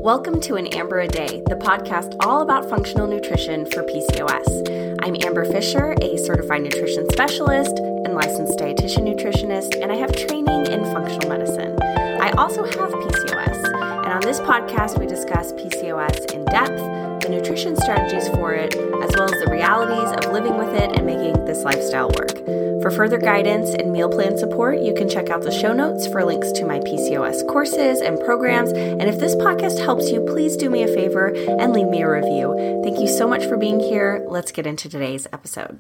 Welcome to An Amber a Day, the podcast all about functional nutrition for PCOS. I'm Amber Fisher, a certified nutrition specialist and licensed dietitian nutritionist, and I have training in functional medicine. I also have PCOS, and on this podcast, we discuss PCOS in depth, the nutrition strategies for it, as well as the realities of living with it and making this lifestyle work. For further guidance and meal plan support, you can check out the show notes for links to my PCOS courses and programs. And if this podcast helps you, please do me a favor and leave me a review. Thank you so much for being here. Let's get into today's episode.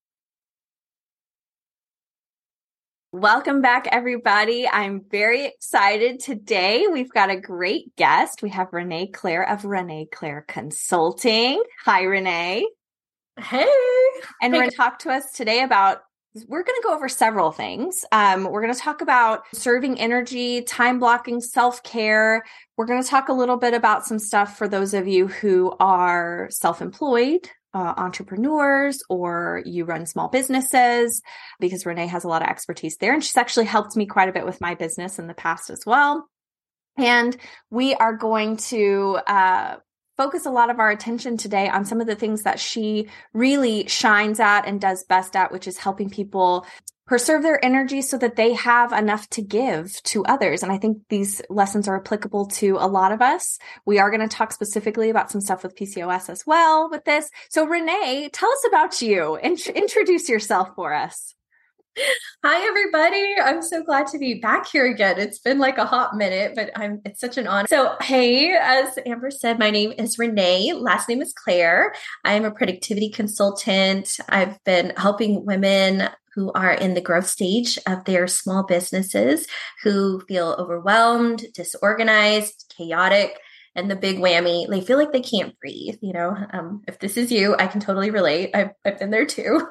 Welcome back, everybody. I'm very excited today. We've got a great guest. We have Renee Clare of Renee Clare Consulting. Hi, Renee. Hey. And we're going to talk to us today about we're going to go over several things. We're going to talk about conserving energy, time blocking, self-care. We're going to talk a little bit about some stuff for those of you who are self-employed, entrepreneurs, or you run small businesses, because Renee has a lot of expertise there. And she's actually helped me quite a bit with my business in the past as well. And we are going to focus a lot of our attention today on some of the things that she really shines at and does best at, which is helping people preserve their energy so that they have enough to give to others. And I think these lessons are applicable to a lot of us. We are going to talk specifically about some stuff with PCOS as well with this. So Renee, tell us about you. Introduce yourself for us. Hi, everybody. I'm so glad to be back here again. It's been like a hot minute, but it's such an honor. So, hey, as Amber said, my name is Renee. Last name is Clare. I am a productivity consultant. I've been helping women who are in the growth stage of their small businesses, who feel overwhelmed, disorganized, chaotic, and the big whammy, they feel like they can't breathe. If this is you, I can totally relate. I've been there too.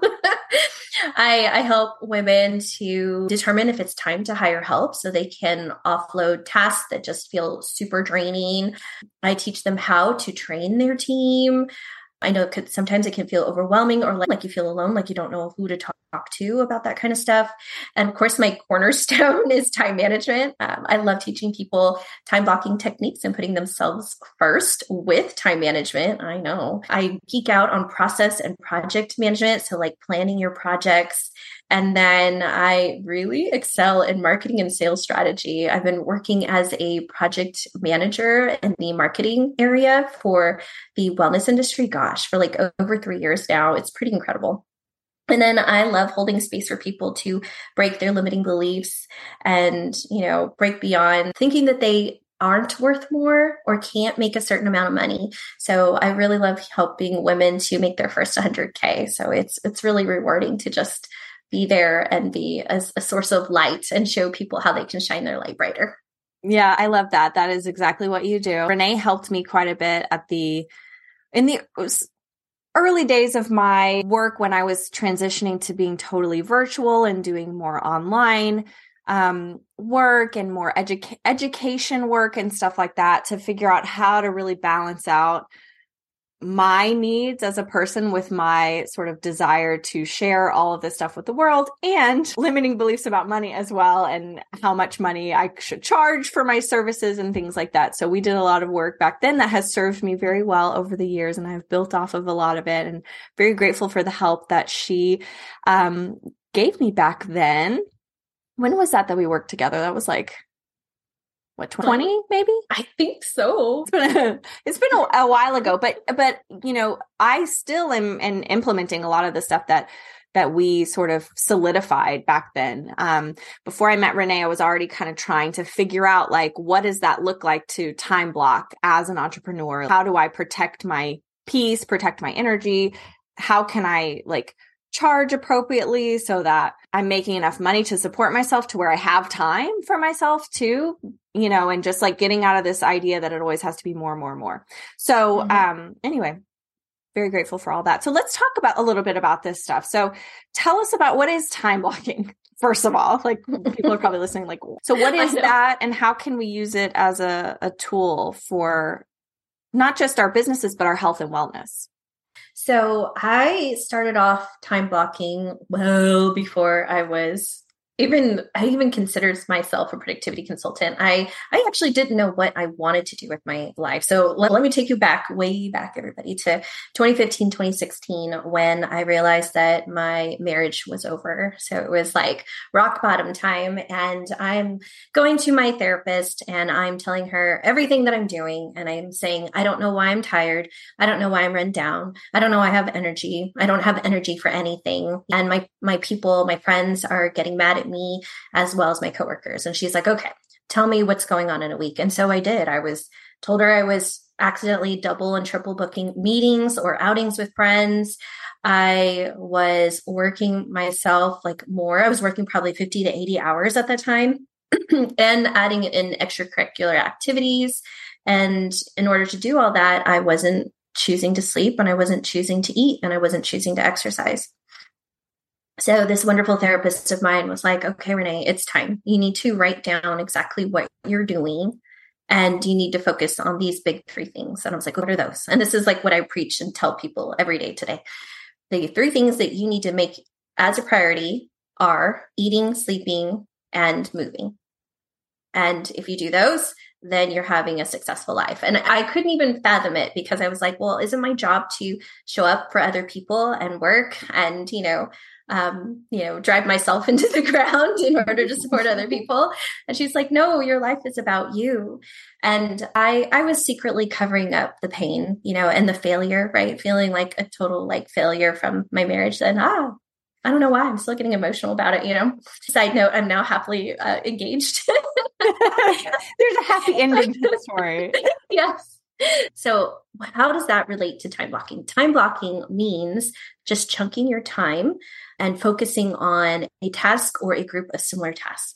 I help women to determine if it's time to hire help so they can offload tasks that just feel super draining. I teach them how to train their team. I know sometimes it can feel overwhelming or like you feel alone, like you don't know who to talk to about that kind of stuff. And of course, my cornerstone is time management. I love teaching people time blocking techniques and putting themselves first with time management. I know I geek out on process and project management. So like planning your projects. And then I really excel in marketing and sales strategy. I've been working as a project manager in the marketing area for the wellness industry, for like over 3 years now. It's pretty incredible. And then I love holding space for people to break their limiting beliefs and, break beyond thinking that they aren't worth more or can't make a certain amount of money. So I really love helping women to make their first 100K. So it's really rewarding to just be there and be a source of light and show people how they can shine their light brighter. Yeah, I love that. That is exactly what you do. Renee helped me quite a bit in the early days of my work when I was transitioning to being totally virtual and doing more online work and more education work and stuff like that, to figure out how to really balance out my needs as a person with my sort of desire to share all of this stuff with the world, and limiting beliefs about money as well, and how much money I should charge for my services and things like that. So we did a lot of work back then that has served me very well over the years, and I've built off of a lot of it, and very grateful for the help that she gave me back then. When was that we worked together? That was like, what, 20 maybe? I think so. It's been a while ago, but I still am implementing a lot of the stuff that we sort of solidified back then. Before I met Renee, I was already kind of trying to figure out, like, what does that look like to time block as an entrepreneur? How do I protect my peace, protect my energy? How can I charge appropriately so that I'm making enough money to support myself to where I have time for myself too, and just getting out of this idea that it always has to be more and more and more. So, anyway, very grateful for all that. So let's talk about a little bit about this stuff. So tell us about, what is time blocking? First of all, people are probably listening, so what is that, and how can we use it as a tool for not just our businesses, but our health and wellness? So I started off time blocking well before I was I even considered myself a productivity consultant. I actually didn't know what I wanted to do with my life. So let me take you back, way back, everybody, to 2015, 2016, when I realized that my marriage was over. So it was like rock bottom time. And I'm going to my therapist and I'm telling her everything that I'm doing. And I'm saying, I don't know why I'm tired. I don't know why I'm run down. I don't know why I have energy. I don't have energy for anything. And my people, my friends are getting mad at me as well as my coworkers. And she's like, okay, tell me what's going on in a week. And so I did. Told her I was accidentally double and triple booking meetings or outings with friends. I was working myself like more. I was working probably 50 to 80 hours at that time and adding in extracurricular activities. And in order to do all that, I wasn't choosing to sleep and I wasn't choosing to eat and I wasn't choosing to exercise. So this wonderful therapist of mine was like, okay, Renee, it's time. You need to write down exactly what you're doing and you need to focus on these big 3 things. And I was like, what are those? And this is like what I preach and tell people every day today. The 3 things that you need to make as a priority are eating, sleeping, and moving. And if you do those, then you're having a successful life. And I couldn't even fathom it because I was like, well, isn't my job to show up for other people and work and, drive myself into the ground in order to support other people? And she's like, no, your life is about you. And I was secretly covering up the pain, and the failure, right? Feeling like a total like failure from my marriage. Then, I don't know why I'm still getting emotional about it, Side note, I'm now happily engaged. There's a happy ending to the story. Yes. So how does that relate to time blocking? Time blocking means just chunking your time and focusing on a task or a group of similar tasks.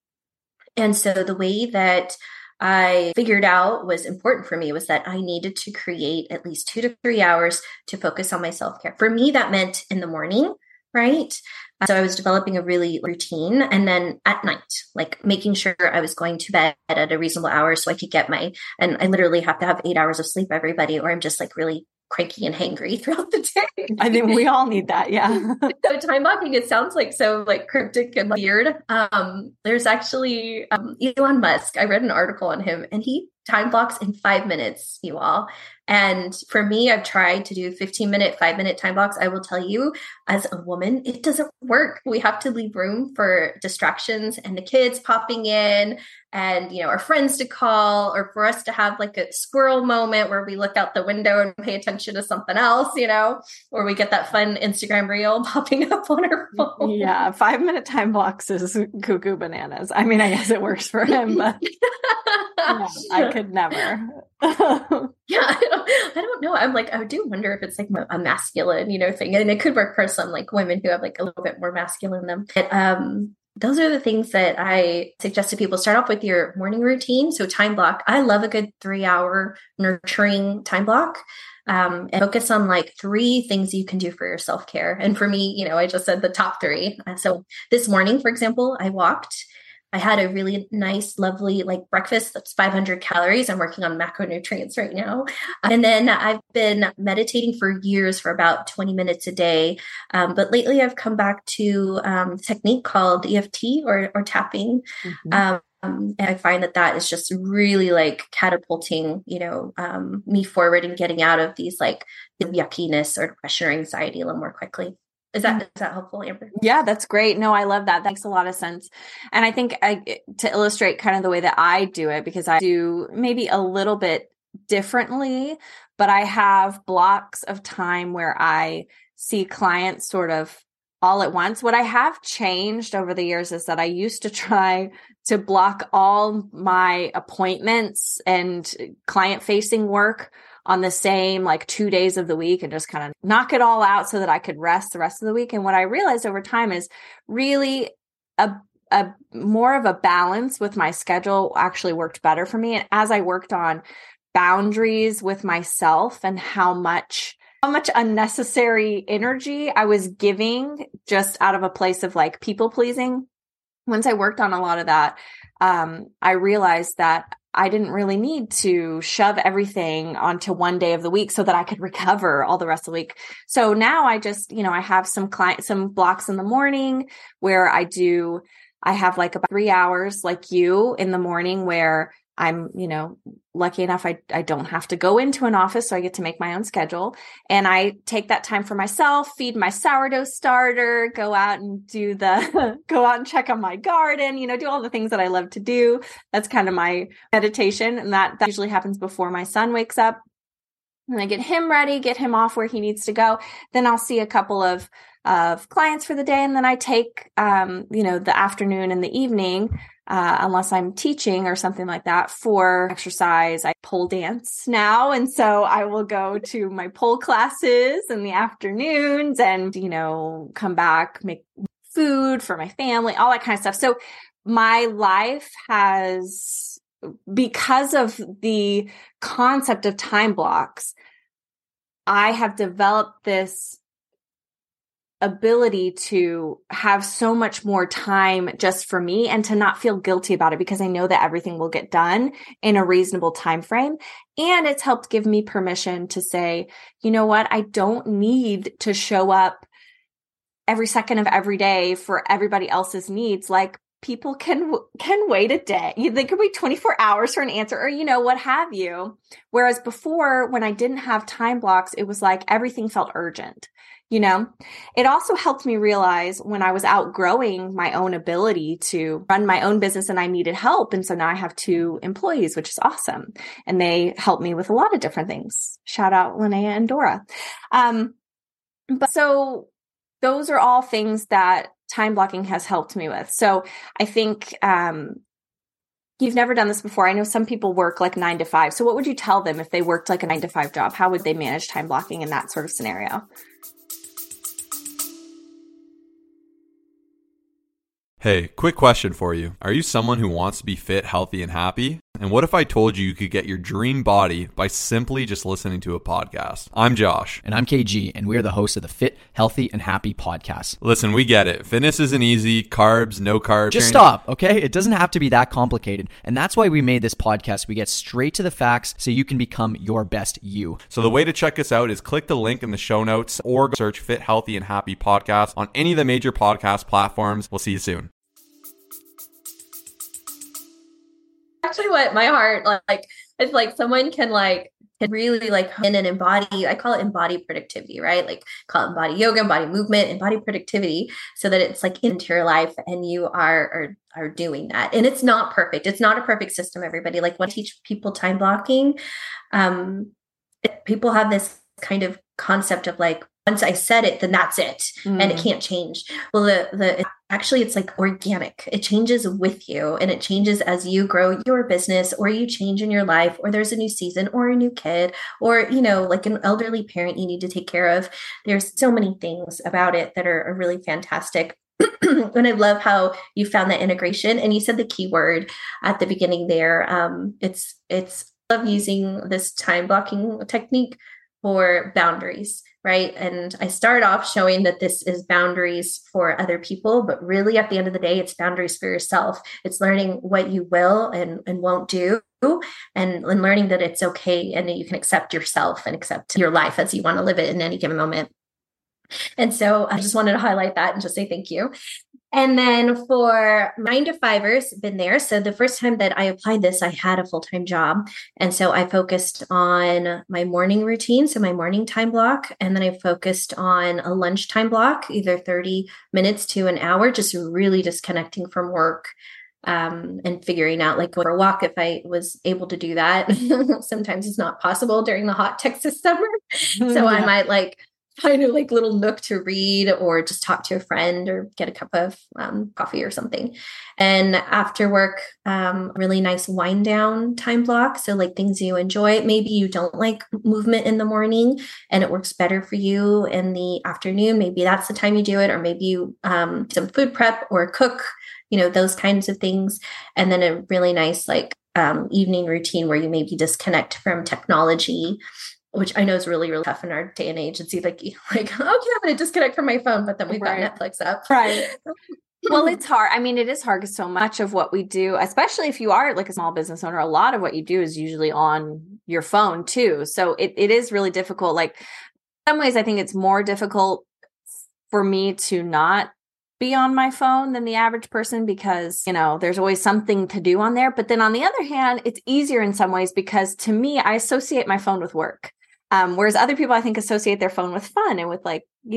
And so the way that I figured out was important for me was that I needed to create at least 2 to 3 hours to focus on my self-care. For me, that meant in the morning, right? So I was developing a really routine, and then at night, like making sure I was going to bed at a reasonable hour so I could get and I literally have to have 8 hours of sleep, everybody, or I'm just like really cranky and hangry throughout the day. I think we all need that. Yeah. So time blocking, it sounds like so like cryptic and weird. There's actually Elon Musk. I read an article on him and he time blocks in 5 minutes, you all. And for me, I've tried to do 15-minute, 5-minute time blocks. I will tell you, as a woman, it doesn't work. We have to leave room for distractions and the kids popping in and, our friends to call, or for us to have like a squirrel moment where we look out the window and pay attention to something else, or we get that fun Instagram reel popping up on our phone. Yeah. 5-minute time blocks is cuckoo bananas. I mean, I guess it works for him, but no, I could never. Yeah, I don't know. I'm like, I do wonder if it's like a masculine, thing. And it could work for some like women who have like a little bit more masculine in them. But those are the things that I suggest to people. Start off with your morning routine. So time block. I love a good 3-hour nurturing time block. And focus on like 3 things you can do for your self-care. And for me, I just said the top 3. So this morning, for example, I walked. I had a really nice, lovely like breakfast that's 500 calories. I'm working on macronutrients right now. And then I've been meditating for years for about 20 minutes a day. But lately I've come back to a technique called EFT or tapping. Mm-hmm. And I find that is just really like catapulting, me forward and getting out of these like yuckiness or depression or anxiety a little more quickly. Is that helpful, Amber? Yeah, that's great. No, I love that. That makes a lot of sense. And I think to illustrate kind of the way that I do it, because I do maybe a little bit differently, but I have blocks of time where I see clients sort of all at once. What I have changed over the years is that I used to try to block all my appointments and client facing work on the same like 2 days of the week and just kind of knock it all out so that I could rest the rest of the week. And what I realized over time is really a more of a balance with my schedule actually worked better for me. And as I worked on boundaries with myself and how much unnecessary energy I was giving just out of a place of like people pleasing. Once I worked on a lot of that, I realized that I didn't really need to shove everything onto one day of the week so that I could recover all the rest of the week. So now I just, I have some blocks in the morning where I do I have like about 3 hours like you in the morning where I'm, lucky enough, I don't have to go into an office, so I get to make my own schedule. And I take that time for myself, feed my sourdough starter, go out and go out and check on my garden, do all the things that I love to do. That's kind of my meditation. And that usually happens before my son wakes up. And I get him ready, get him off where he needs to go. Then I'll see a couple of clients for the day. And then I take, the afternoon and the evening, unless I'm teaching or something like that, for exercise. I pole dance now. And so I will go to my pole classes in the afternoons and, come back, make food for my family, all that kind of stuff. So my life has, because of the concept of time blocks, I have developed this ability to have so much more time just for me and to not feel guilty about it, because I know that everything will get done in a reasonable time frame. And it's helped give me permission to say, you know what, I don't need to show up every second of every day for everybody else's needs. Like, people can wait a day. They could wait 24 hours for an answer, or, what have you. Whereas before, when I didn't have time blocks, it was like everything felt urgent. It also helped me realize when I was outgrowing my own ability to run my own business and I needed help. And so now I have 2 employees, which is awesome. And they help me with a lot of different things. Shout out Linnea and Dora. But so those are all things that time blocking has helped me with. So I think, you've never done this before. I know some people work like 9 to 5. So what would you tell them if they worked like a 9 to 5 job? How would they manage time blocking in that sort of scenario? Hey, quick question for you. Are you someone who wants to be fit, healthy, and happy? And what if I told you you could get your dream body by simply just listening to a podcast? I'm Josh. And I'm KG, and we are the hosts of the Fit, Healthy, and Happy podcast. Listen, we get it. Fitness isn't easy. Carbs, no carbs. Just stop, okay? It doesn't have to be that complicated. And that's why we made this podcast. We get straight to the facts so you can become your best you. So the way to check us out is click the link in the show notes or search Fit, Healthy, and Happy podcast on any of the major podcast platforms. We'll see you soon. Actually, what my heart, like, it's like someone can really come in and embody, I call it embody productivity, right? Like, call it embody yoga, embody movement, embody productivity, so that it's like into your life and you are doing that. And it's not perfect. It's not a perfect system, everybody. Like, when I teach people time blocking, people have this kind of concept of like, once I said it, then that's it. And it can't change. Well, actually, it's like organic. It changes with you, and it changes as you grow your business, or you change in your life, or there's a new season, or a new kid, or, like an elderly parent you need to take care of. There's so many things about it that are really fantastic. And I love how you found that integration. And you said the key word at the beginning there. It's love using this time blocking technique for boundaries, right? And I start off showing that this is boundaries for other people, but really at the end of the day, it's boundaries for yourself. It's learning what you will and won't do, and learning that it's okay and that you can accept yourself and accept your life as you want to live it in any given moment. And so I just wanted to highlight that and just say thank you. And then for 9 to 5ers, been there. So the first time that I applied this, I had a full-time job. And so I focused on my morning routine, so my morning time block. And then I focused on a lunchtime block, either 30 minutes to an hour, just really disconnecting from work, and figuring out, like, go for a walk if I was able to do that. Sometimes it's not possible during the hot Texas summer. So I might find a little nook to read, or just talk to a friend, or get a cup of coffee or something. And after work, really nice wind down time block. So things you enjoy. Maybe you don't like movement in the morning and it works better for you in the afternoon. Maybe that's the time you do it, or maybe you some food prep or cook, those kinds of things. And then a really nice evening routine where you maybe disconnect from technology, which I know is really, really tough in our day and age. It's either okay, I'm going to disconnect from my phone, but then we've got Netflix up. Right. Well, it's hard. I mean, it is hard because so much of what we do, especially if you are like a small business owner, a lot of what you do is usually on your phone too. So it is really difficult. In some ways, I think it's more difficult for me to not be on my phone than the average person because, there's always something to do on there. But then on the other hand, it's easier in some ways because to me, I associate my phone with work. Whereas other people, I think, associate their phone with fun and with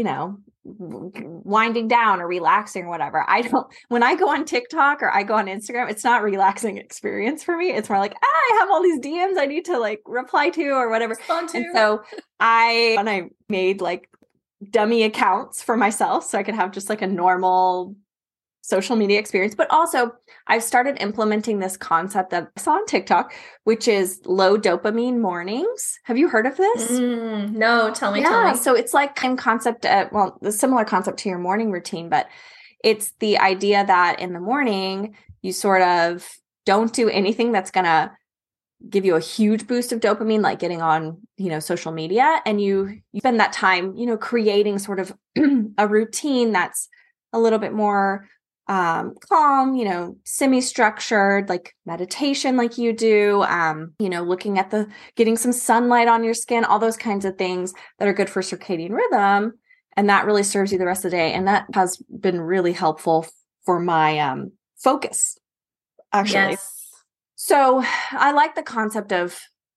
winding down or relaxing or whatever. When I go on TikTok or I go on Instagram, it's not a relaxing experience for me. It's more like, I have all these DMs I need to reply to or whatever. And so when I made dummy accounts for myself so I could have just a normal social media experience. But also I've started implementing this concept that I saw on TikTok, which is low dopamine mornings. Have you heard of this? No, tell me. Yeah. So it's same concept, the similar concept to your morning routine, but it's the idea that in the morning, you sort of don't do anything that's going to give you a huge boost of dopamine, like getting on, social media. And you spend that time, creating sort of a routine that's a little bit more calm, semi-structured, like meditation, like you do, looking at getting some sunlight on your skin, all those kinds of things that are good for circadian rhythm. And that really serves you the rest of the day. And that has been really helpful for my focus, actually. Yes. So I like the concept of,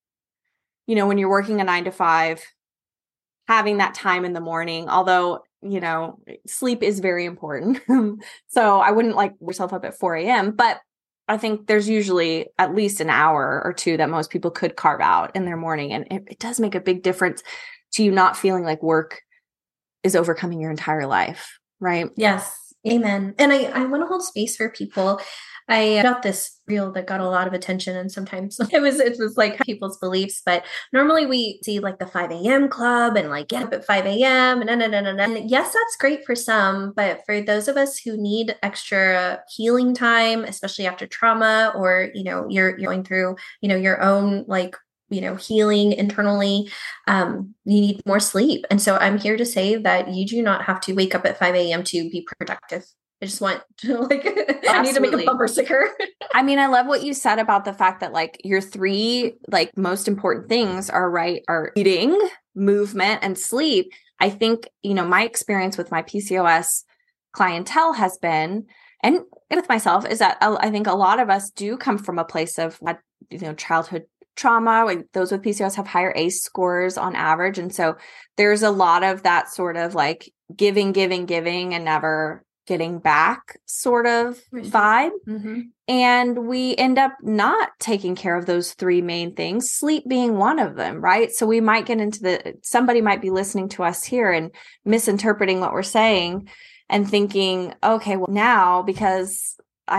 when you're working a 9 to 5, having that time in the morning, although, sleep is very important. So I wouldn't yourself up at 4 a.m., but I think there's usually at least an hour or two that most people could carve out in their morning. And it does make a big difference to you not feeling like work is overcoming your entire life. Right. Yes. Amen. And I want to hold space for people. I got this reel that got a lot of attention, and sometimes it was people's beliefs, but normally we see the 5 a.m. club and get up at 5 a.m. And yes, that's great for some, but for those of us who need extra healing time, especially after trauma, or, you're going through, your own healing internally, you need more sleep. And so I'm here to say that you do not have to wake up at 5 a.m. to be productive. I just want to I need to make a bumper sticker. I mean, I love what you said about the fact that your three most important things are eating, movement, and sleep. I think, my experience with my PCOS clientele has been, and with myself, is that I think a lot of us do come from a place of, childhood trauma. Those with PCOS have higher ACE scores on average. And so there's a lot of that sort of giving, and never getting back sort of vibe. Mm-hmm. And we end up not taking care of those three main things, sleep being one of them, right? So we might get into somebody might be listening to us here and misinterpreting what we're saying and thinking, okay, well now, because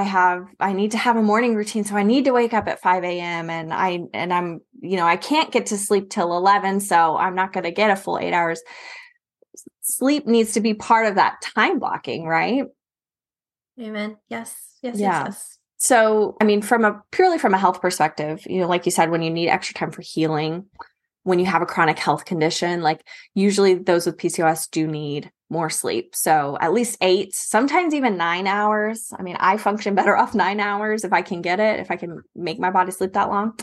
I need to have a morning routine, so I need to wake up at 5 a.m. and I'm, I can't get to sleep till 11. So I'm not going to get a full 8 hours. Sleep needs to be part of that time blocking, right? Amen. Yes. Yes. So, I mean, purely from a health perspective, like you said, when you need extra time for healing, when you have a chronic health condition, usually those with PCOS do need more sleep. So at least 8, sometimes even 9 hours. I mean, I function better off 9 hours if I can get it, if I can make my body sleep that long.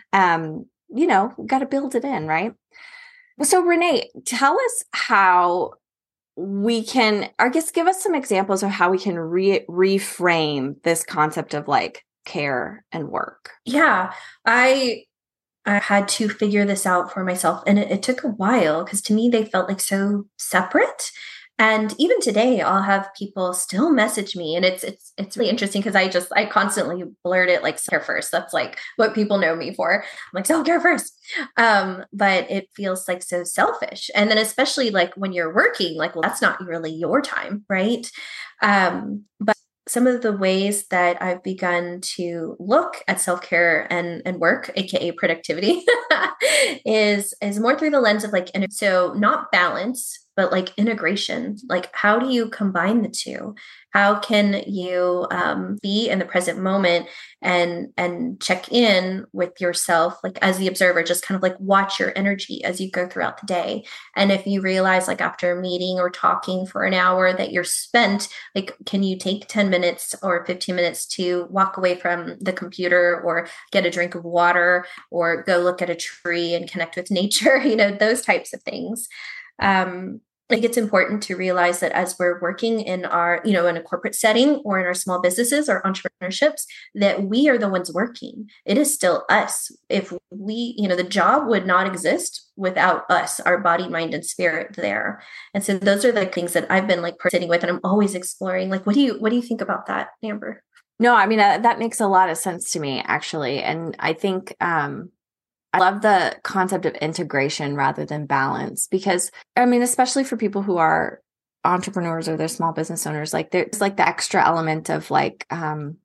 Got to build it in, right? So Renee, tell us how we can, give us some examples of how we can reframe this concept of care and work. Yeah, I had to figure this out for myself, and it took a while because to me they felt so separate. And even today, I'll have people still message me, and it's really interesting because I constantly blurt it self-care first. That's what people know me for. I'm self-care first. But it feels so selfish. And then especially when you're working, well, that's not really your time, right? But some of the ways that I've begun to look at self-care and work, aka productivity, is more through the lens of so not balance, but integration. How do you combine the two? How can you be in the present moment and check in with yourself, as the observer, just kind of watch your energy as you go throughout the day. And if you realize after meeting or talking for an hour that you're spent, can you take 10 minutes or 15 minutes to walk away from the computer or get a drink of water or go look at a tree and connect with nature, those types of things. I think it's important to realize that as we're working in our, in a corporate setting or in our small businesses or entrepreneurships, that we are the ones working. It is still us. If we, the job would not exist without us, our body, mind, and spirit there. And so those are the things that I've been like sitting with, and I'm always exploring. Like, what do you think about that, Amber? No, I mean, that makes a lot of sense to me, actually. And I think, I love the concept of integration rather than balance, because I mean, especially for people who are entrepreneurs or they're small business owners, like there's like the extra element of like, I don't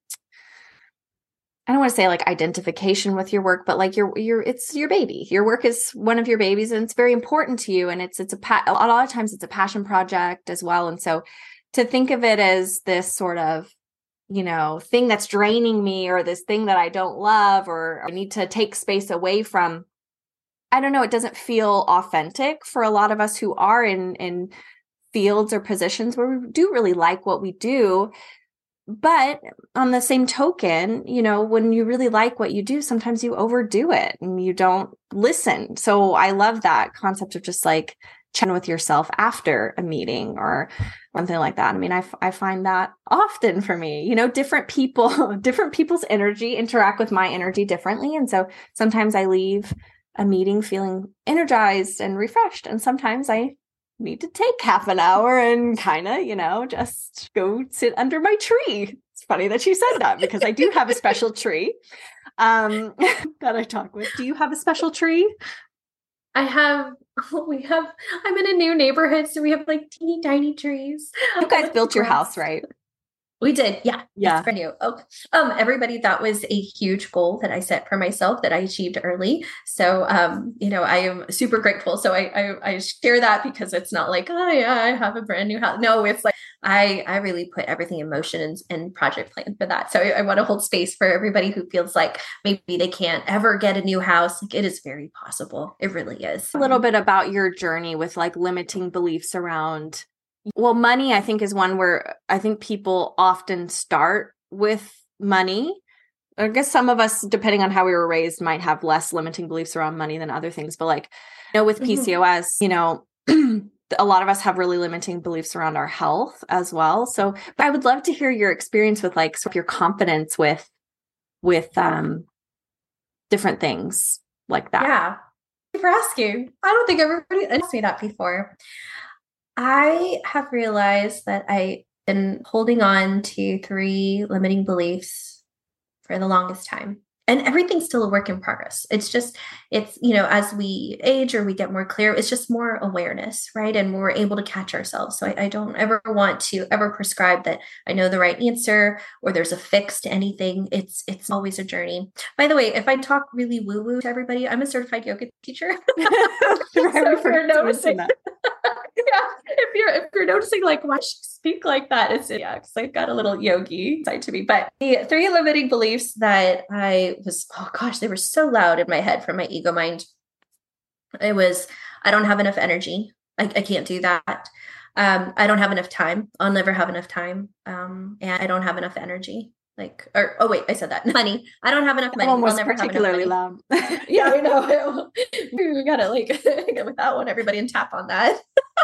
want to say like identification with your work, but like it's your baby. Your work is one of your babies, and it's very important to you. And a lot of times it's a passion project as well. And so to think of it as this sort of, thing that's draining me, or this thing that I don't love, or I need to take space away from, I don't know, it doesn't feel authentic for a lot of us who are in fields or positions where we do really like what we do. But on the same token, when you really like what you do, sometimes you overdo it and you don't listen. So I love that concept of just like chatting with yourself after a meeting or something like that. I mean, I find that often for me, different people's energy interact with my energy differently. And so sometimes I leave a meeting feeling energized and refreshed. And sometimes I need to take half an hour and kind of, just go sit under my tree. It's funny that you said that, because I do have a special tree that I talk with. Do you have a special tree? I'm in a new neighborhood, so we have like teeny tiny trees. You guys built your house, right? We did. Yeah. Yeah. It's brand new. Oh, everybody, that was a huge goal that I set for myself that I achieved early. So, I am super grateful. So I share that, because it's not like, oh yeah, I have a brand new house. No, it's like, I really put everything in motion and project plan for that. So I want to hold space for everybody who feels like maybe they can't ever get a new house. Like, it is very possible. It really is. A little bit about your journey with like limiting beliefs around, well, money, I think, is one where I think people often start with money. I guess some of us, depending on how we were raised, might have less limiting beliefs around money than other things. But like, with PCOS, a lot of us have really limiting beliefs around our health as well. So, but I would love to hear your experience with like sort of your confidence with different things like that. Yeah. Thank you for asking. I don't think everybody asked me that before. I have realized that I've been holding on to 3 limiting beliefs for the longest time. And everything's still a work in progress. It's as we age or we get more clear, it's just more awareness, right? And we're able to catch ourselves. So I don't ever want to ever prescribe that I know the right answer or there's a fix to anything. It's always a journey. By the way, if I talk really woo-woo to everybody, I'm a certified yoga teacher. So if you're noticing that. If you're noticing like, why should you speak like that? It's because I've got a little yogi side to me. But the 3 limiting beliefs that they were so loud in my head from my ego mind. It was, I don't have enough energy. I can't do that. I don't have enough time. I'll never have enough time. And I don't have enough energy. I said that. Money. I don't have enough money. I'll never particularly have enough money. Loud. Yeah, I know. We gotta get with that one, everybody, and tap on that.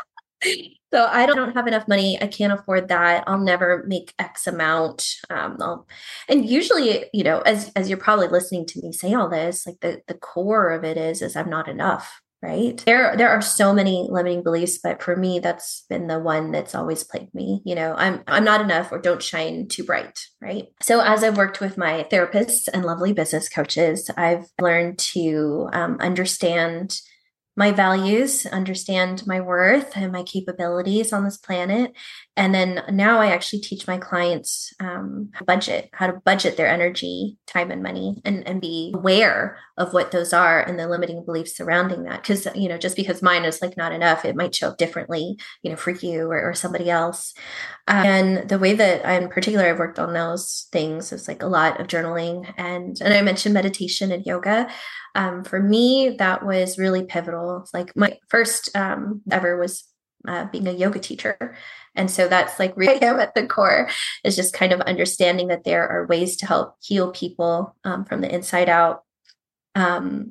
So I don't have enough money. I can't afford that. I'll never make X amount. And usually, as you're probably listening to me say all this, like the core of it is I'm not enough. Right. There are so many limiting beliefs, but for me, that's been the one that's always plagued me. I'm not enough, or don't shine too bright. Right. So as I've worked with my therapists and lovely business coaches, I've learned to understand my values, understand my worth and my capabilities on this planet. And then now I actually teach my clients how to budget their energy, time, and money, and be aware of what those are and the limiting beliefs surrounding that. Because, just because mine is like not enough, it might show up differently, for you or somebody else. And the way that in particular I've worked on those things is like a lot of journaling. And I mentioned meditation and yoga. For me, that was really pivotal. It's like my first ever was being a yoga teacher. And so that's like really I am at the core, is just kind of understanding that there are ways to help heal people from the inside out. And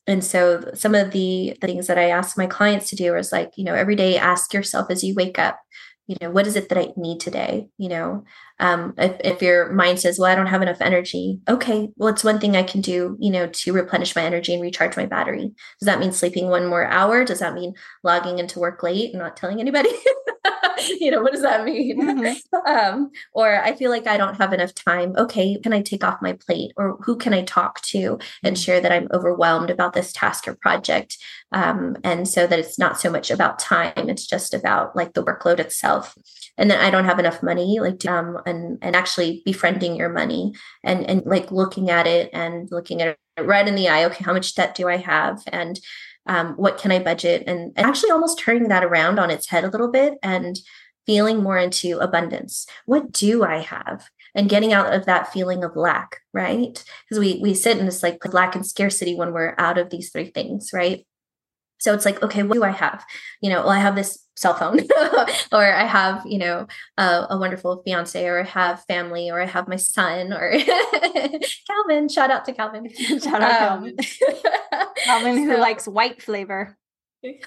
And so some of the things that I ask my clients to do is like, every day ask yourself as you wake up, what is it that I need today? If your mind says, well, I don't have enough energy. Okay, well, it's one thing I can do, to replenish my energy and recharge my battery. Does that mean sleeping one more hour? Does that mean logging into work late and not telling anybody? What does that mean? Mm-hmm. Or I feel like I don't have enough time. Okay, can I take off my plate? Or who can I talk to and share that I'm overwhelmed about this task or project? And so that it's not so much about time, it's just about like the workload itself. And then I don't have enough money, like, and actually befriending your money and like looking at it right in the eye. Okay, how much debt do I have? And what can I budget? And actually almost turning that around on its head a little bit and feeling more into abundance. What do I have? And getting out of that feeling of lack, right? Because we sit in this like lack and scarcity when we're out of these three things, right? So it's like, okay, what do I have? Well, I have this cell phone or I have, a wonderful fiance, or I have family, or I have my son, or Calvin, shout out to Calvin. Shout out Calvin. Calvin who likes white flavor. He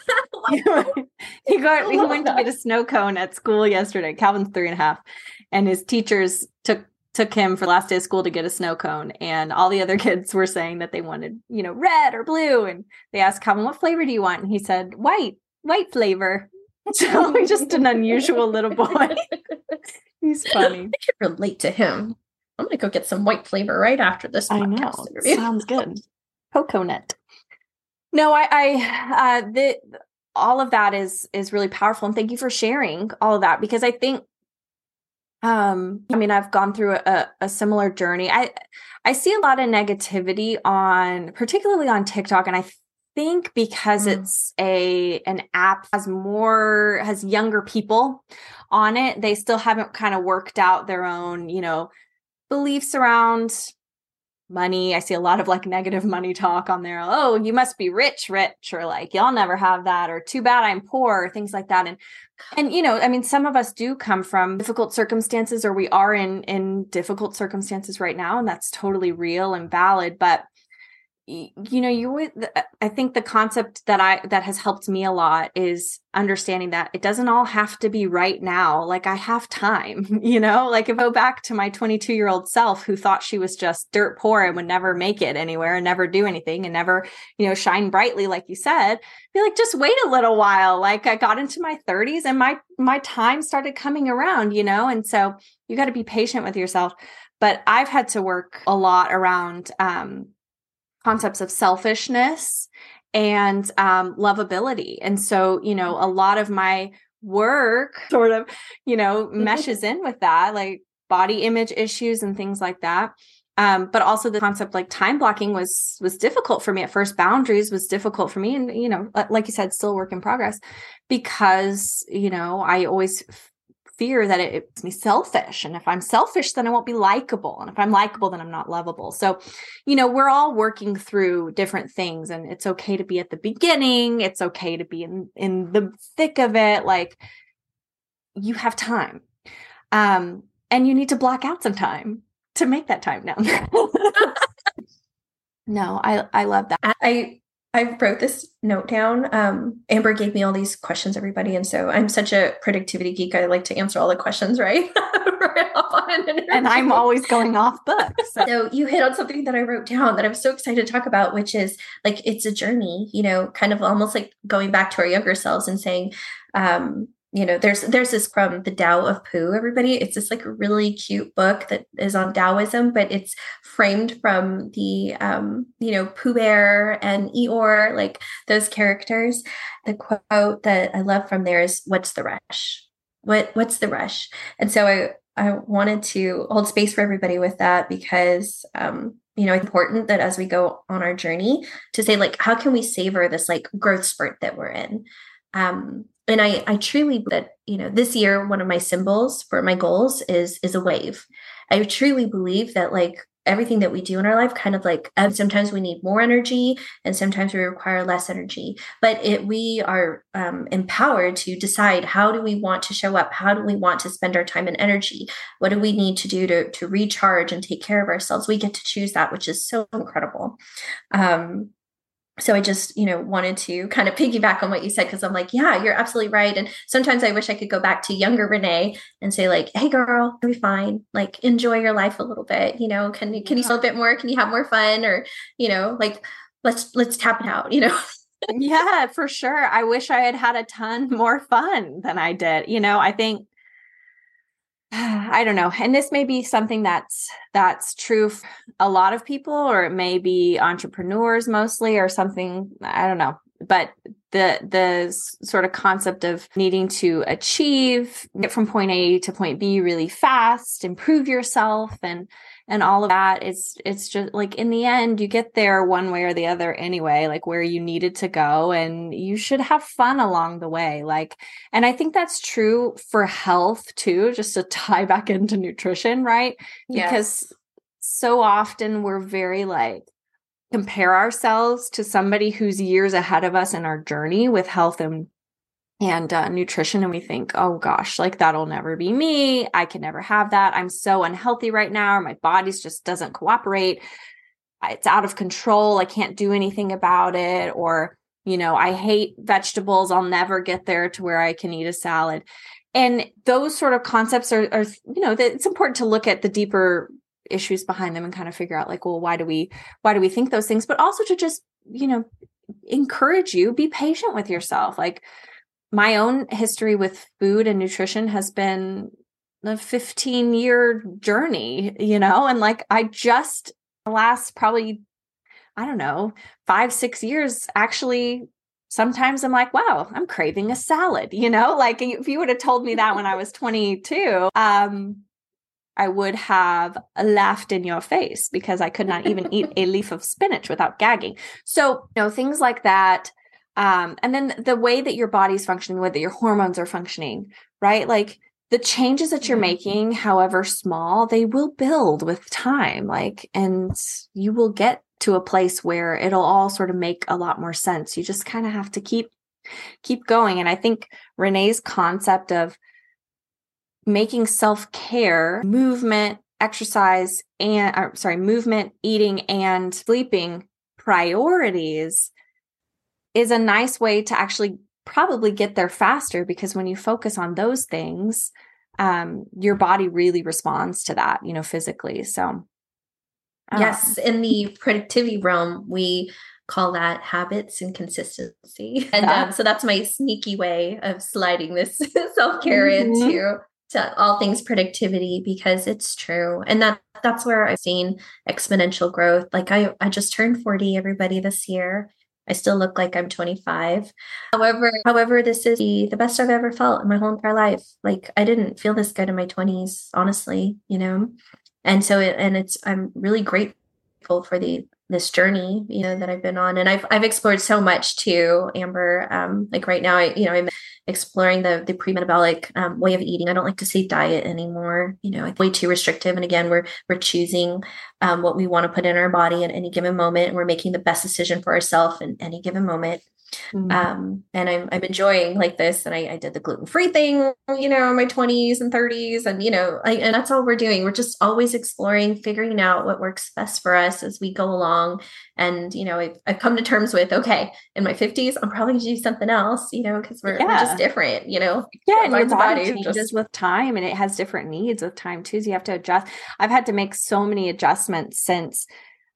went to get a snow cone at school yesterday. Calvin's 3.5, and his teachers took him for the last day of school to get a snow cone, and all the other kids were saying that they wanted, red or blue. And they asked Calvin, what flavor do you want? And he said, white flavor. So he's just an unusual little boy. He's funny. I can relate to him. I'm going to go get some white flavor right after this podcast interview. Sounds good. Coconut. No, all of that is really powerful. And thank you for sharing all of that, because I think, I've gone through a similar journey. I see a lot of negativity particularly on TikTok. And I think because it's an app has younger people on it, they still haven't kind of worked out their own, beliefs around money. I see a lot of like negative money talk on there. Oh, you must be rich, or like, y'all never have that, or too bad I'm poor, or things like that. And some of us do come from difficult circumstances, or we are in difficult circumstances right now. And that's totally real and valid. But I think the concept that has helped me a lot is understanding that it doesn't all have to be right now. Like, I have time, like if I go back to my 22-year-old self who thought she was just dirt poor and would never make it anywhere and never do anything and never, shine brightly, like you said, be like, just wait a little while. Like, I got into my 30s and my time started coming around, and so you got to be patient with yourself. But I've had to work a lot around, concepts of selfishness and lovability. And so, a lot of my work sort of, meshes in with that, like body image issues and things like that. But also the concept like time blocking was difficult for me at first. Boundaries was difficult for me. And, like you said, still work in progress, because, I always fear that it makes me selfish. And if I'm selfish, then I won't be likable. And if I'm likable, then I'm not lovable. So, we're all working through different things, and it's okay to be at the beginning. It's okay to be in the thick of it. Like, you have time. And you need to block out some time to make that time now. No, I love that. I wrote this note down. Amber gave me all these questions, everybody. And so I'm such a productivity geek. I like to answer all the questions, right? Right off on an interview. And I'm always going off book. So you hit on something that I wrote down that I'm so excited to talk about, which is like, it's a journey, kind of almost like going back to our younger selves and saying, there's this from the Tao of Pooh, everybody. It's this like really cute book that is on Taoism, but it's framed from the, Pooh Bear and Eeyore, like those characters. The quote that I love from there is, "What's the rush? What's the rush?" And so I wanted to hold space for everybody with that, because, it's important that as we go on our journey to say, like, how can we savor this like growth spurt that we're in? And I truly believe that, this year, one of my symbols for my goals is a wave. I truly believe that like everything that we do in our life, kind of like sometimes we need more energy and sometimes we require less energy, but we are empowered to decide, how do we want to show up? How do we want to spend our time and energy? What do we need to do to recharge and take care of ourselves? We get to choose that, which is so incredible. So I just, wanted to kind of piggyback on what you said, because I'm like, yeah, you're absolutely right. And sometimes I wish I could go back to younger Renee and say like, hey girl, you'll be fine. Like, enjoy your life a little bit. Can you a little bit more? Can you have more fun? Or, like, let's tap it out, Yeah, for sure. I wish I had had a ton more fun than I did. I think, I don't know. And this may be something that's true for a lot of people, or it may be entrepreneurs mostly, or something, I don't know. But the sort of concept of needing to get from point A to point B really fast, improve yourself, and all of that, it's just like, in the end, you get there one way or the other anyway, like where you needed to go, and you should have fun along the way. Like, and I think that's true for health too, just to tie back into nutrition, right? Yes. Because so often we're very like, compare ourselves to somebody who's years ahead of us in our journey with health and nutrition. And we think, oh gosh, like that'll never be me. I can never have that. I'm so unhealthy right now. Or my body's just doesn't cooperate. It's out of control. I can't do anything about it. Or, I hate vegetables. I'll never get there to where I can eat a salad. And those sort of concepts are it's important to look at the deeper issues behind them and kind of figure out like, well, why do we think those things? But also to just, encourage you, be patient with yourself. Like, my own history with food and nutrition has been a 15-year journey, and like, I just the last probably, I don't know, 5-6 years, actually, sometimes I'm like, wow, I'm craving a salad, like if you would have told me that when I was 22, I would have laughed in your face, because I could not even eat a leaf of spinach without gagging. So, things like that. And then the way that your body's functioning, the way that your hormones are functioning, right? Like, the changes that you're making, however small, they will build with time. Like, and you will get to a place where it'll all sort of make a lot more sense. You just kind of have to keep going. And I think Renee's concept of making self-care, movement, eating and sleeping priorities is a nice way to actually probably get there faster, because when you focus on those things, your body really responds to that, physically. So, yes, in the productivity realm, we call that habits and consistency. And so that's my sneaky way of sliding this self-care into all things productivity, because it's true. And that's where I've seen exponential growth. Like, I just turned 40, everybody, this year. I still look like I'm 25. However, this is the best I've ever felt in my whole entire life. Like, I didn't feel this good in my 20s, honestly, And so I'm really grateful for this journey, that I've been on. And I've explored so much too, Amber. Like right now, I'm exploring the pre-metabolic way of eating. I don't like to say diet anymore. It's way too restrictive. And again, we're choosing what we want to put in our body at any given moment. And we're making the best decision for ourselves in any given moment. And I'm enjoying like this. And I did the gluten-free thing, in my 20s and 30s. And, and that's all we're doing. We're just always exploring, figuring out what works best for us as we go along. And, I've come to terms with, okay, in my 50s, I'm probably going to do something else, because we're just different, Yeah. And your body changes with time, and it has different needs with time too. So you have to adjust. I've had to make so many adjustments since,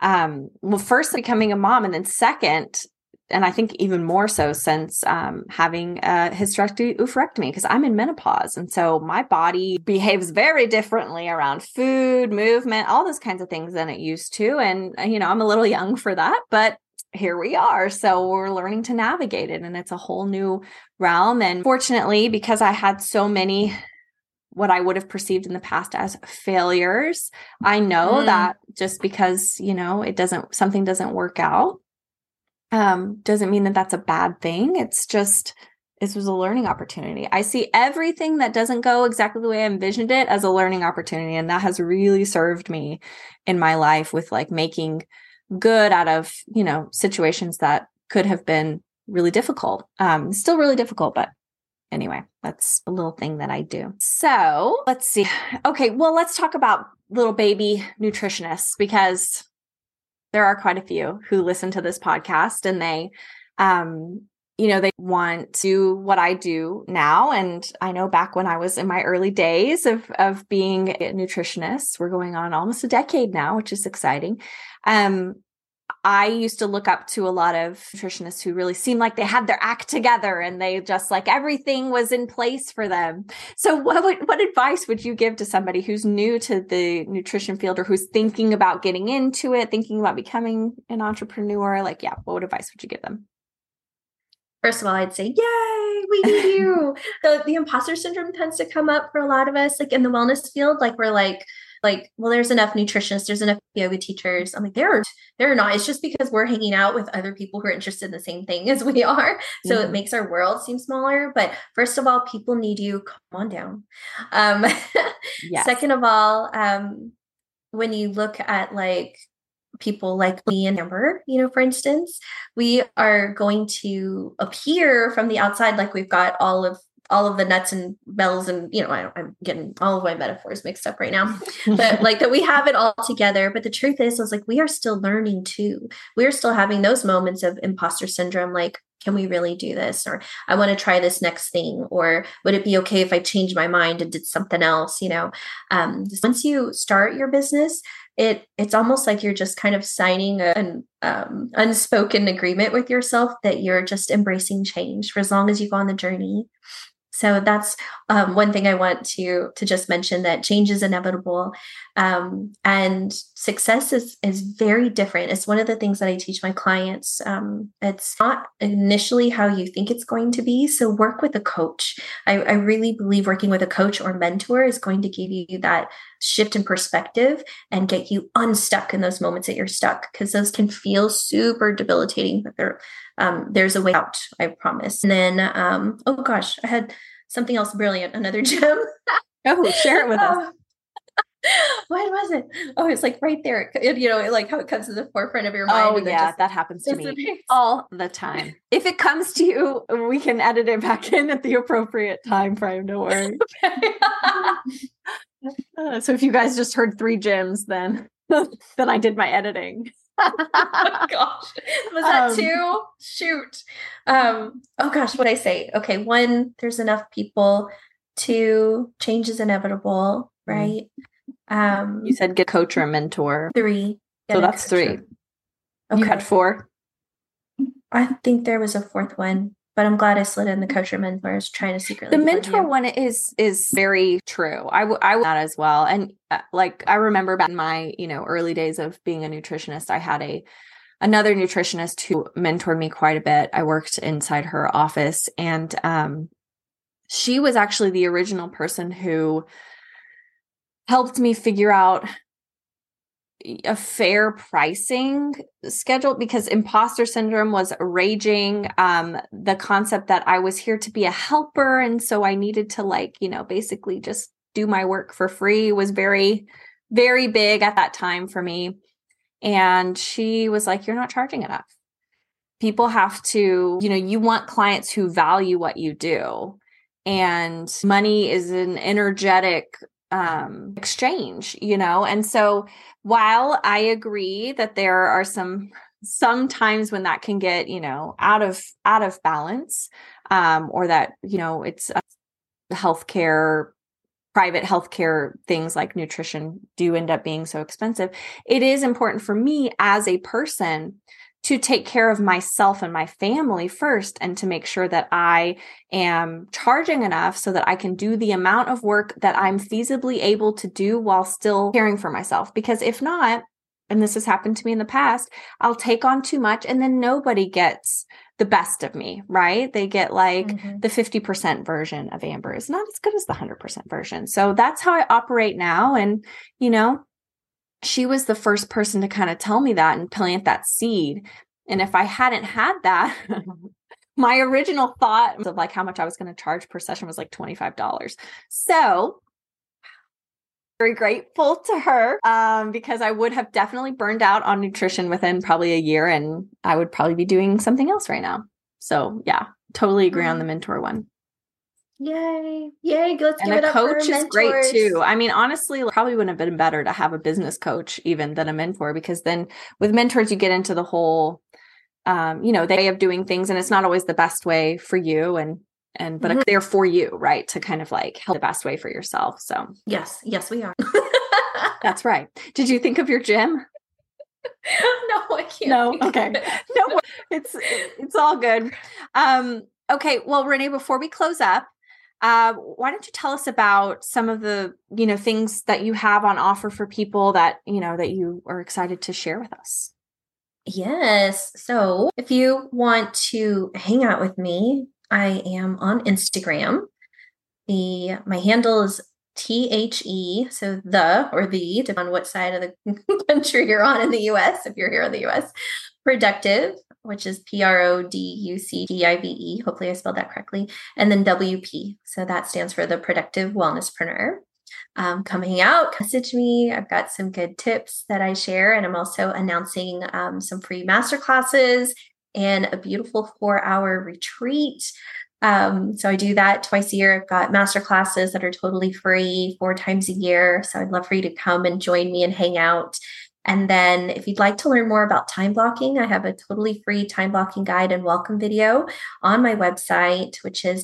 first becoming a mom, and then second, and I think even more so since having a hysterectomy, because I'm in menopause. And so my body behaves very differently around food, movement, all those kinds of things than it used to. And, I'm a little young for that, but here we are. So we're learning to navigate it, and it's a whole new realm. And fortunately, because I had so many what I would have perceived in the past as failures, I know that just because, something doesn't work out, doesn't mean that that's a bad thing. It's just, this was a learning opportunity. I see everything that doesn't go exactly the way I envisioned it as a learning opportunity. And that has really served me in my life with like making good out of, situations that could have been really difficult. Still really difficult, but anyway, that's a little thing that I do. So let's see. Okay. Well, let's talk about little baby nutritionists, because there are quite a few who listen to this podcast, and they, they want to do what I do now. And I know back when I was in my early days of being a nutritionist, we're going on almost a decade now, which is exciting. I used to look up to a lot of nutritionists who really seemed like they had their act together and they just like everything was in place for them. So what advice would you give to somebody who's new to the nutrition field or who's thinking about getting into it, thinking about becoming an entrepreneur? Like, yeah, what advice would you give them? First of all, I'd say, yay, we need you. The imposter syndrome tends to come up for a lot of us, like in the wellness field, like we're like, well, there's enough nutritionists, there's enough yoga teachers. I'm like, they're not. It's just because we're hanging out with other people who are interested in the same thing as we are. So it makes our world seem smaller. But first of all, people need you. Come on down. Yes. Second of all, when you look at like people like me and Amber, for instance, we are going to appear from the outside like we've got all of the nuts and bells and, I'm getting all of my metaphors mixed up right now, but like that we have it all together. But the truth is like, we are still learning too. We're still having those moments of imposter syndrome. Like, can we really do this? Or I want to try this next thing. Or would it be okay if I changed my mind and did something else? Once you start your business, it's almost like you're just kind of signing an unspoken agreement with yourself that you're just embracing change for as long as you go on the journey. So that's one thing I want to just mention, that change is inevitable, and success is very different. It's one of the things that I teach my clients. It's not initially how you think it's going to be. So work with a coach. I really believe working with a coach or mentor is going to give you that shift in perspective and get you unstuck in those moments that you're stuck, because those can feel super debilitating, but there's a way out, I promise. And then, oh gosh, I had something else brilliant, another gem. Oh, share it with us. What was it? Oh, it's like right there. Like how it comes to the forefront of your mind. Oh, yeah, that happens to me all the time. If it comes to you, we can edit it back in at the appropriate time frame. Don't worry. Okay. So if you guys just heard 3 gems, then I did my editing. Oh gosh, was that 2? Shoot. Oh gosh, what'd I say? Okay, 1, there's enough people. 2, change is inevitable, right? You said get a coach or a mentor. 3. So that's 3. Okay. You had 4. I think there was a 4th one, but I'm glad I slid in the coach or mentor. I was trying to secretly. The mentor one is very true. I would that as well. And I remember back in my early days of being a nutritionist, I had another nutritionist who mentored me quite a bit. I worked inside her office, and she was actually the original person who helped me figure out a fair pricing schedule, because imposter syndrome was raging. The concept that I was here to be a helper, and so I needed to basically just do my work for free was very, very big at that time for me. And she was like, you're not charging enough. People have to, you want clients who value what you do. And money is an energetic exchange, and so while I agree that there are some times when that can get out of balance, or that it's healthcare, private healthcare things like nutrition do end up being so expensive, it is important for me as a person to take care of myself and my family first, and to make sure that I am charging enough so that I can do the amount of work that I'm feasibly able to do while still caring for myself. Because if not, and this has happened to me in the past, I'll take on too much and then nobody gets the best of me, right? They get the 50% version of Amber is not as good as the 100% version. So that's how I operate now. And, she was the first person to kind of tell me that and plant that seed. And if I hadn't had that, my original thought of how much I was going to charge per session was $25. So very grateful to her, because I would have definitely burned out on nutrition within probably a year, and I would probably be doing something else right now. So yeah, totally agree on the mentor one. Yay. Yay. Let's And give it a up for our coach is great mentors. too. I mean, honestly, probably wouldn't have been better to have a business coach even than a mentor, because then with mentors, you get into the whole, the way of doing things, and it's not always the best way for you. But they're for you, right? To kind of like help the best way for yourself. So yes, we are. That's right. Did you think of your gym? No, I can't. No. Okay. No, it's all good. Okay. Well, Renee, before we close up, why don't you tell us about some of the, things that you have on offer for people that, that you are excited to share with us? Yes. So if you want to hang out with me, I am on Instagram. My handle is THE, so depending on what side of the country you're on in the US, if you're here in the US, Productive, which is PRODUCTIVE. Hopefully I spelled that correctly. And then WP. So that stands for the Productive Wellnesspreneur. Come hang out, message me. I've got some good tips that I share. And I'm also announcing some free masterclasses and a beautiful 4-hour retreat. So I do that twice a year. I've got masterclasses that are totally free 4 times a year. So I'd love for you to come and join me and hang out. And then if you'd like to learn more about time blocking, I have a totally free time blocking guide and welcome video on my website, which is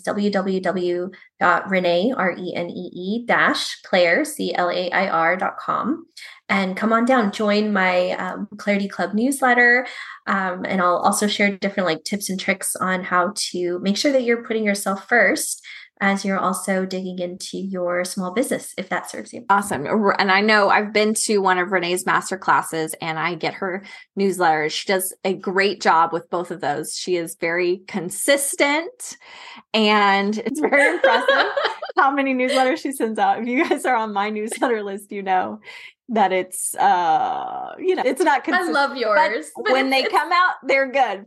www.renee-claire.com. And come on down, join my Clarity Club newsletter. And I'll also share different tips and tricks on how to make sure that you're putting yourself first as you're also digging into your small business, if that serves you. Awesome. And I know I've been to one of Renee's masterclasses and I get her newsletters. She does a great job with both of those. She is very consistent and it's very impressive how many newsletters she sends out. If you guys are on my newsletter list, you know that it's, it's not consistent. I love yours. But when they come out, they're good.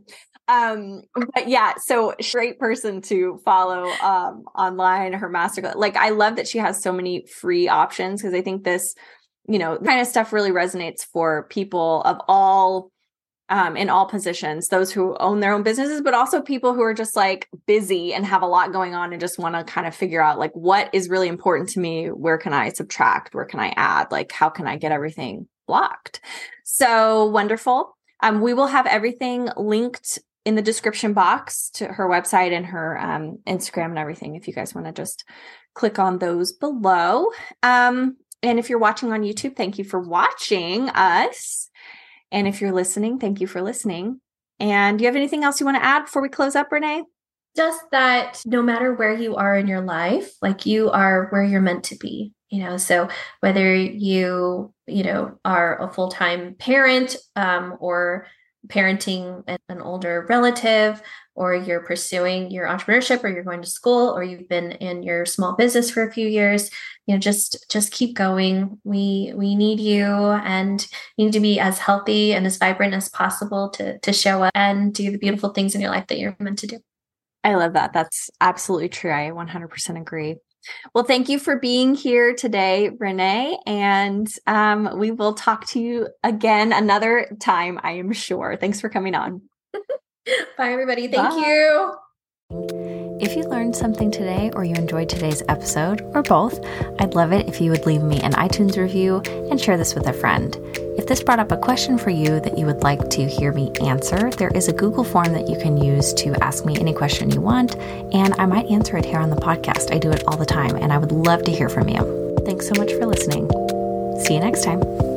But yeah, so great person to follow online, her masterclass. I love that she has so many free options, because I think this, kind of stuff really resonates for people of all, in all positions, those who own their own businesses, but also people who are just busy and have a lot going on and just want to kind of figure out what is really important to me. Where can I subtract? Where can I add? how can I get everything blocked? So wonderful. We will have everything linked in the description box to her website and her Instagram and everything, if you guys want to just click on those below. And if you're watching on YouTube, thank you for watching us. And if you're listening, thank you for listening. And do you have anything else you want to add before we close up, Renee? Just that no matter where you are in your life, you are where you're meant to be. So whether you are a full-time parent or parenting an older relative, or you're pursuing your entrepreneurship, or you're going to school, or you've been in your small business for a few years, just keep going. We need you, and you need to be as healthy and as vibrant as possible to show up and do the beautiful things in your life that you're meant to do. I love that. That's absolutely true. I 100% agree. Well, thank you for being here today, Renee. And we will talk to you again another time, I am sure. Thanks for coming on. Bye, everybody. Thank you. If you learned something today, or you enjoyed today's episode, or both, I'd love it if you would leave me an iTunes review and share this with a friend. If this brought up a question for you that you would like to hear me answer, there is a Google form that you can use to ask me any question you want, and I might answer it here on the podcast. I do it all the time, and I would love to hear from you. Thanks so much for listening. See you next time.